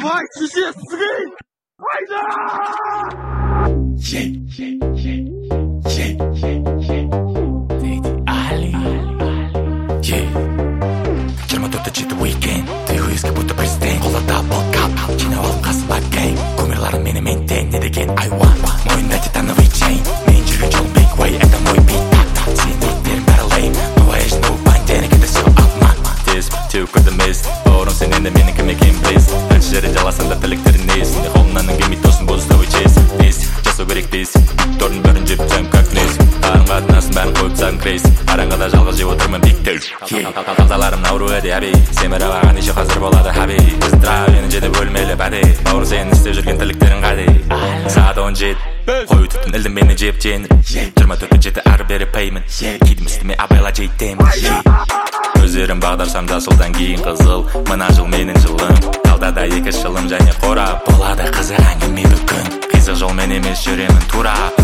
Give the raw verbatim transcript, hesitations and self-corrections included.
Давай, шеше, сыгай! Айда! Ей, ей, ей, ей, ей, ей. Леди Али. Ей. жиырма төртте жеті уикенд. Түйгізге будто президент. Қолда бол кап. Жинап алып қасыма гейм. Кумирларым менімен тең. Не деген I want. Мойында титановый чейн. Мен жүрген жол big way. Это мой бит. Сен иттерің бәрі lame. No age, no bind. Денег это все обман. Тез, теу көрді мес. Бауырым сен енді менің кім екенін білес. Қанша жерде жаласында тілектерін нес. Не қолымнан келмей тосын бозыстау чес. Тез, жасау керек тез. Тордың бәрін жеп жан как нес. Қарым қатынасын бәрін қойып сағын крейс. Қараңғыда жалғыз жеп отырмын биг тел. Қалталарым ауру еді әбей. Семіріп аған еще қазір болады хабей. Біз травені жетіп өлмелі бәде. Бауыр сен істеп жүрген тіліктерін қаде. Сағат он жеті қой түптін ілдім мені жеп жеңді. жиырма төртте жеті ары бері пеймін. Кейдім үстіме абайла жейтемін. Көздерім бағдаршам жасылдан кейін қызыл. Мына жыл менің жылым. Қалдада екі жылым және қора. Болады қызық әңгіме бүкін. Қызық жолмен емес жүремін тура.